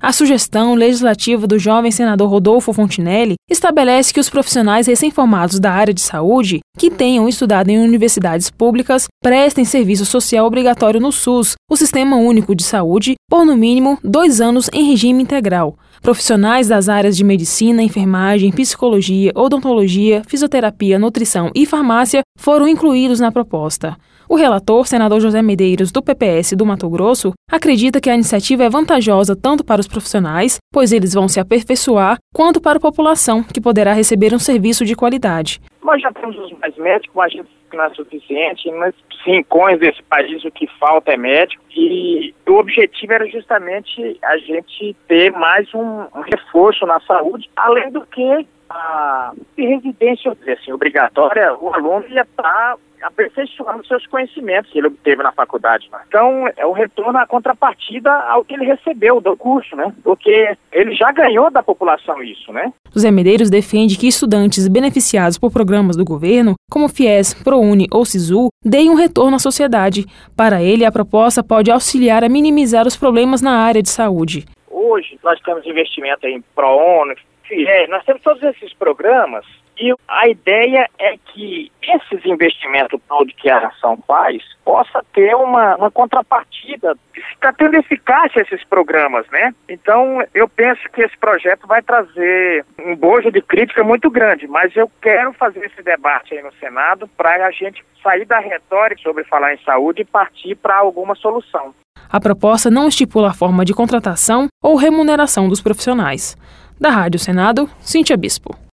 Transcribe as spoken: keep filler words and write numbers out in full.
A sugestão legislativa do jovem senador Rodolfo Fontinelli estabelece que os profissionais recém-formados da área de saúde, que tenham estudado em universidades públicas, prestem serviço social obrigatório no SUS, o Sistema Único de Saúde, por no mínimo dois anos em regime integral. Profissionais das áreas de medicina, enfermagem, psicologia, odontologia, fisioterapia, nutrição e farmácia foram incluídos na proposta. O relator, senador José Medeiros, do P P S do Mato Grosso, acredita que a iniciativa é vantajosa tanto para os profissionais, pois eles vão se aperfeiçoar, quanto para a população, que poderá receber um serviço de qualidade. Nós já temos os mais médicos, mas a gente não é suficiente. Nas rincões desse país o que falta é médico. E o objetivo era justamente a gente ter mais um, um reforço na saúde, além do que a residência assim, obrigatória, o aluno ia estar aperfeiçoando seus conhecimentos que ele obteve na faculdade. Né? Então, é o retorno à contrapartida ao que ele recebeu do curso, né? Porque ele já ganhou da população isso, né? José Medeiros defende que estudantes beneficiados por programas do governo, como FIES, ProUni ou SISU, deem um retorno à sociedade. Para ele, a proposta pode auxiliar a minimizar os problemas na área de saúde. Hoje, nós temos investimento em ProUni, FIES, nós temos todos esses programas. E a ideia é que esses investimentos todos que a nação faz possa ter uma, uma contrapartida. Está tendo eficácia esses programas, né? Então, eu penso que esse projeto vai trazer um bojo de crítica muito grande, mas eu quero fazer esse debate aí no Senado para a gente sair da retórica sobre falar em saúde e partir para alguma solução. A proposta não estipula a forma de contratação ou remuneração dos profissionais. Da Rádio Senado, Cíntia Bispo.